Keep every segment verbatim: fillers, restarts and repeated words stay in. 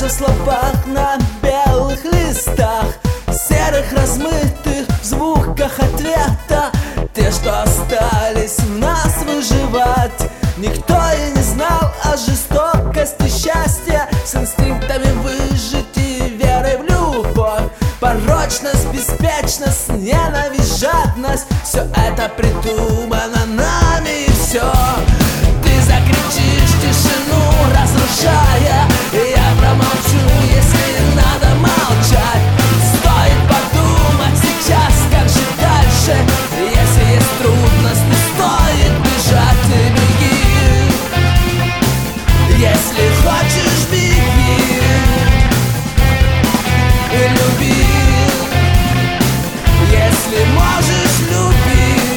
же в словах на белых листах, серых размытых в звуках ответа. Те, что остались в нас выживать. Никто и не знал о жестокости счастья, с инстинктами выжить и верой в любовь. Порочность, беспечность, ненависть, жадность, все это придумано нами, и все. Ты закричишь тишину, разрушая, и я промолчу, если надо молчать. Стоит подумать сейчас, как жить дальше. Если есть трудности, стоит бежать и беги. Если хочешь, беги и люби. Если можешь любить.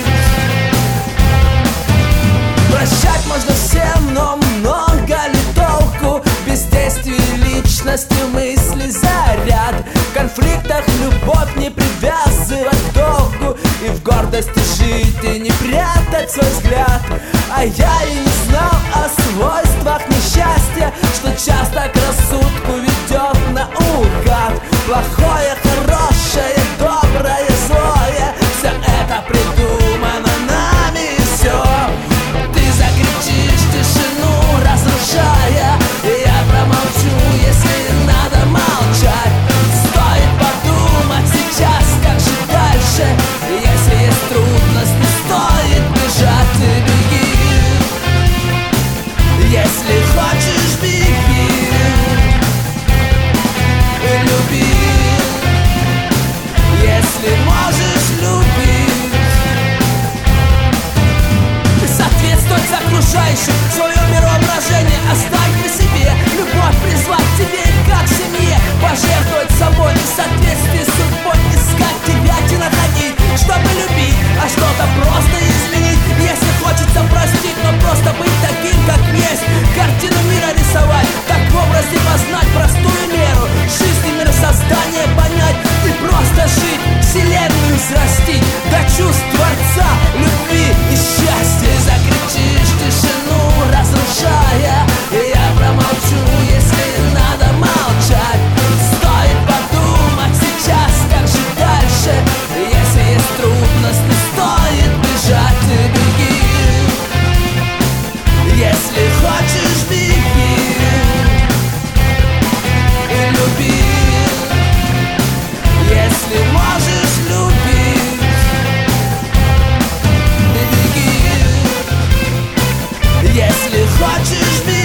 Прощать можно всем, но много ли толку? Без действий личности мысли заряд. В конфликтах любовь не привязывать к долгу, и в гордости жить и не прятать свой взгляд. А я и не знал о свойствах несчастья, что часто к рассудку ведет наугад. Плохое, хорошее, доброе, злое, все это придумано нами, и все. Ты закричишь тишину, разрушая, и я промолчу, если надо молчать. Стоит подумать сейчас, как жить дальше. Если есть трудности, стоит бежать и беги. Если хочешь, беги и люби. Если можешь любить. Соответствовать окружающим, свое мироображение оставь при себе. Любовь призвать к тебе как к семье. Пожертвовать собой в соответствии с судьбой. Искать тебя и находить, чтобы любить, а что-то просто изменить. Если хочется простить, но просто быть таким, как есть. Картину мира рисовать, так в образе познать простую меру жизни, миросоздание понять и просто жить, вселенную взрастить до чувств Творца, любви и счастья. Закричишь тишину, разрушая, и я промолчу, если надо молчать. Стоит подумать сейчас, как жить дальше. Если есть трудности, стоит бежать и беги. Если хочешь, беги и люби. Если можешь любить и беги. Если хочешь, беги.